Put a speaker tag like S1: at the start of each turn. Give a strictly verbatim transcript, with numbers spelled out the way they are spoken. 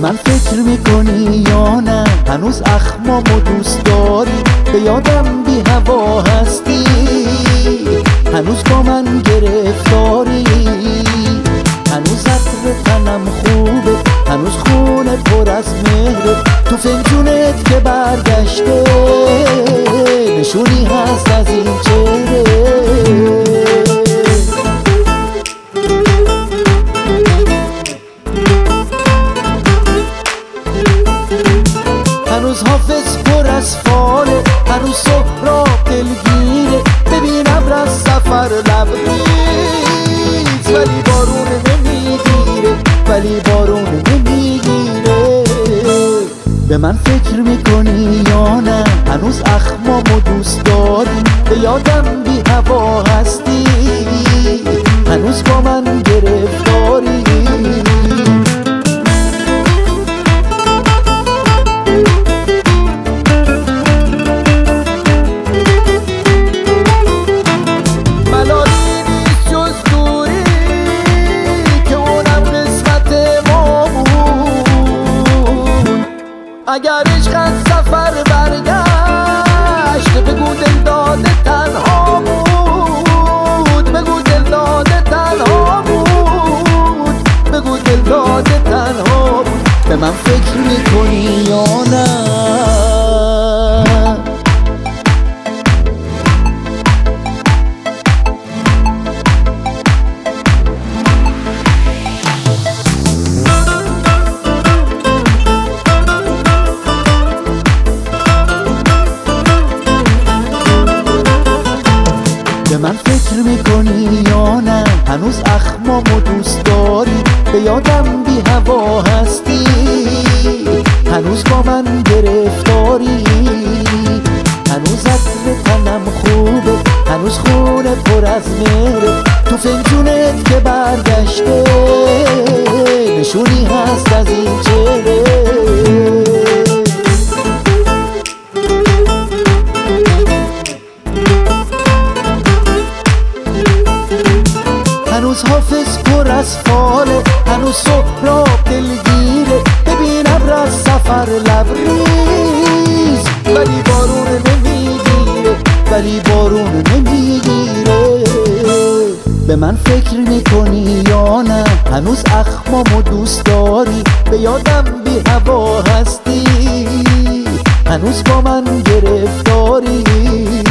S1: من فکر میکنی یا نه؟ هنوز اخمامو دوست داری؟ به یادم بی هوا هستی؟ هنوز با من گرفتاری؟ هنوز عطر تنم خوبه؟ هنوز خونه پر از مهره؟ تو فنجونت که برگشته نشونی هست از این چهره؟ هنوز حافظ پر از فاله، هنوز سهراب دلگیره. ببین ابر از سفر لبریز، ولی بارون نمیگیره، ولی بارون نمیگیره. به من فکر میکنی یا نه؟ هنوز اخمامو دوست داری؟ به یادم بی هوا هستی؟ هنوز با من گرفتاری؟ اگر عشق از سفر برگشت، بگو دل داده تنها بود، بگو دل داده تنها بود، بگو دل داده تنها بود. به من فکر میکنی یا نه؟ به من فکر میکنی یا نه؟ هنوز اخمامو دوست داری؟ به یادم بی هوا هستی؟ هنوز با من گرفتاری؟ هنوز عطر تنم خوبه؟ هنوز خونه پر از مهره؟ تو فنجونت که برگشته نشونی هست از این چهره؟ هنوز حافظ پر از فاله، هنوز سهراب دلگیره. ببین ابر از سفر لبریز، ولی بارون نمیگیره، ولی بارون نمیگیره. به من فکر میکنی یا نه؟ هنوز اخمامو دوست داری؟ به یادم بی هوا هستی؟ هنوز با من گرفتاری؟